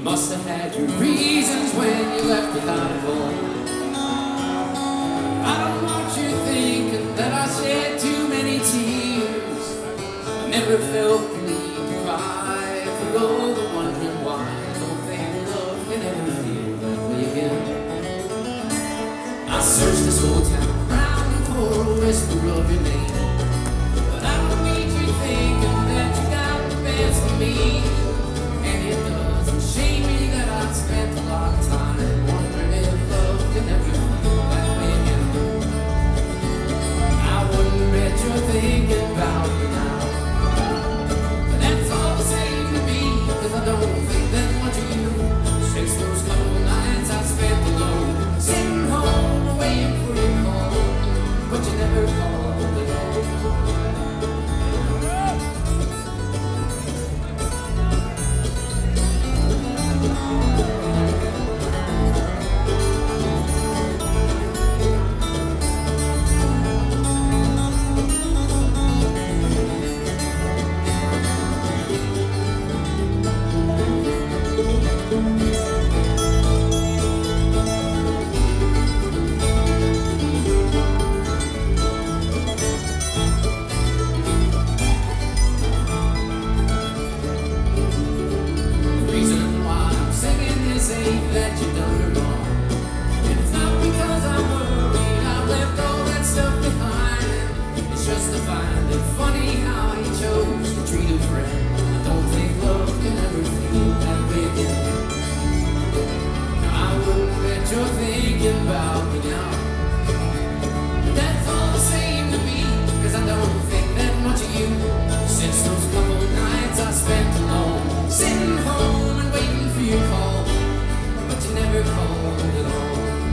Must have had your reasons when you left without a goal. I don't want you thinking that I shed too many tears. I never felt the need to cry for all the wondering why. Don't think love can ever feel that way again. I searched this whole town round for a whisper of your name, but I don't need you thinking that you got the best of me. And it doesn't shame me that I've spent a lot of time wondering if love can ever feel that way again. I wouldn't bet you're thinking about me now, but that's all the same to me, 'cause I don't think that much of you since those couple nights I spent alone, sitting home waiting for your call, but you never called at all. That you done her wrong, and it's not because I'm worried I left all that stuff behind. It's just to find it funny how he chose to treat a friend. I don't think love can ever feel that way again. Now I wouldn't bet you're thinking about me now, but that's all the same to me, 'cause I don't think that much of you since those couple nights I spent alone, sitting home and waiting for your call, but you never called at all.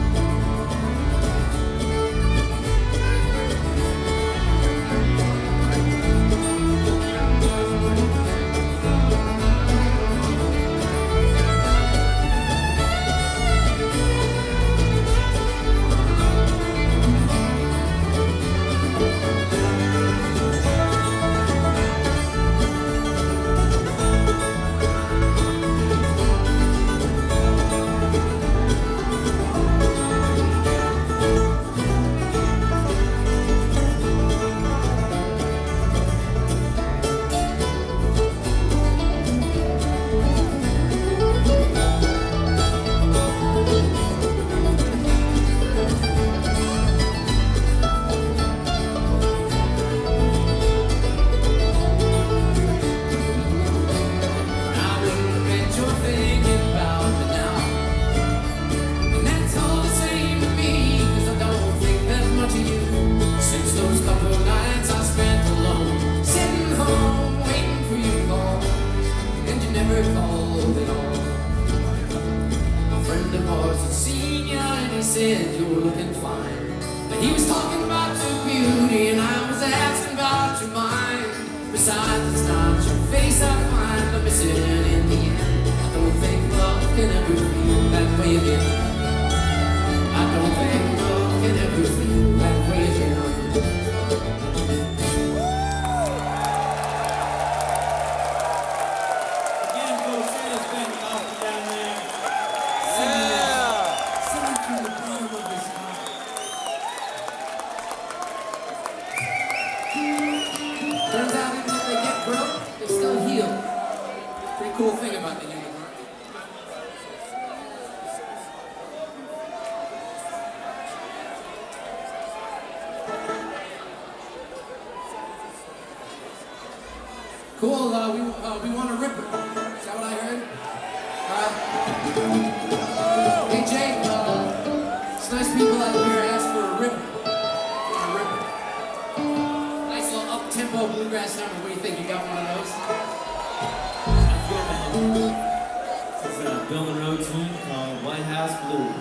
He said you were looking fine, but he was talking about your beauty and I was asking about your mind. Besides, it's not your face I find, but missing in the end. I don't think love can ever feel that way again. I don't think love can ever feel that way again. Turns out even if they get broke, they still heal. Pretty cool thing about the human heart. Cool, we want a ripper. Is that what I heard? Hey Jake, it's nice people out here ask for a ripper. Tempo bluegrass number. What do you think? You got one of those? It's a Bill Monroe tune called White House Blues.